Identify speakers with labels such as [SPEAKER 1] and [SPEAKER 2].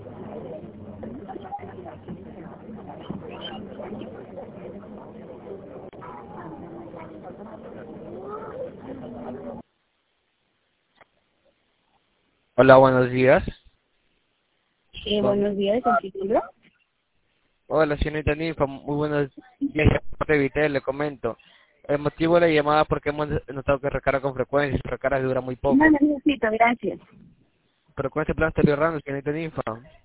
[SPEAKER 1] Hola, buenos días.
[SPEAKER 2] Buenos días, ¿el título?
[SPEAKER 1] Hola, señorita Ninfa, muy buenos días. Revité, le comento. El motivo de la llamada porque hemos notado que recarga con frecuencia y su recarga dura muy
[SPEAKER 2] No
[SPEAKER 1] poco.
[SPEAKER 2] necesito, gracias.
[SPEAKER 1] Pero con este plan estoy ahorrando, señorita Ninfa.